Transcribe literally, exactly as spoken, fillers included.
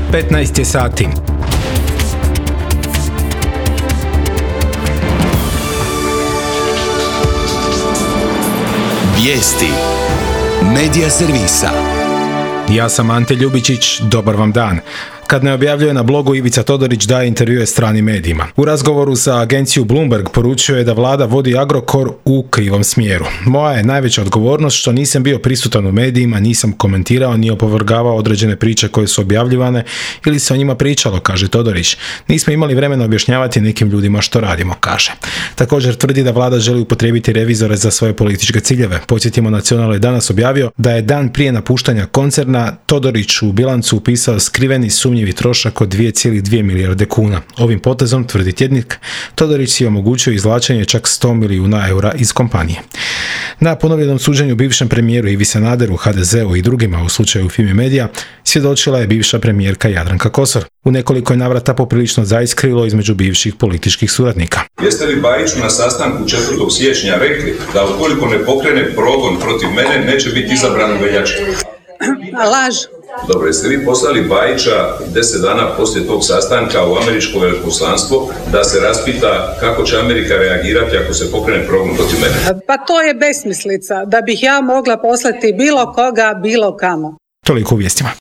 petnaest je sati. Vijesti Medija servisa. Ja sam Ante Ljubičić, dobar vam dan. Kad ne objavljuje na blogu, Ivica Todorić daje intervjue stranim medijima. U razgovoru sa agenciju Bloomberg poručio je da vlada vodi Agrokor u krivom smjeru. Moja je najveća odgovornost što nisam bio prisutan u medijima, nisam komentirao ni opovrgavao određene priče koje su objavljivane ili se o njima pričalo, kaže Todorić. Nismo imali vremena objašnjavati nekim ljudima što radimo, kaže. Također tvrdi da vlada želi upotrijebiti revizore za svoje političke ciljeve. Podsjetimo, Nacional je danas objavio da je dan prije napuštanja koncerna Todorić u bilancu upisao skriveni sumnji trošak od dvije zarez dvije milijarde kuna. Ovim potezom, tvrdi tjednik, Todorić si je omogućio izvlačenje čak sto milijuna eura iz kompanije. Na ponovljenom suđenju bivšem premijeru Ivi Sanaderu, ha de zeu i drugima u slučaju Fimi Media svjedočila je bivša premijerka Jadranka Kosor. U nekoliko je navrata poprilično zaiskrilo između bivših političkih suradnika. Jeste li Bajiću na sastanku četvrtog siječnja rekli da ukoliko ne pokrene progon protiv mene neće biti izabran u veljači? Laž. Dobro, jeste vi poslali Bajića deset dana poslije tog sastanka u američko veleposlanstvo da se raspita kako će Amerika reagirati ako se pokrene progon protiv mene? Pa to je besmislica, da bih ja mogla poslati bilo koga, bilo kamo. Toliko u vijestima.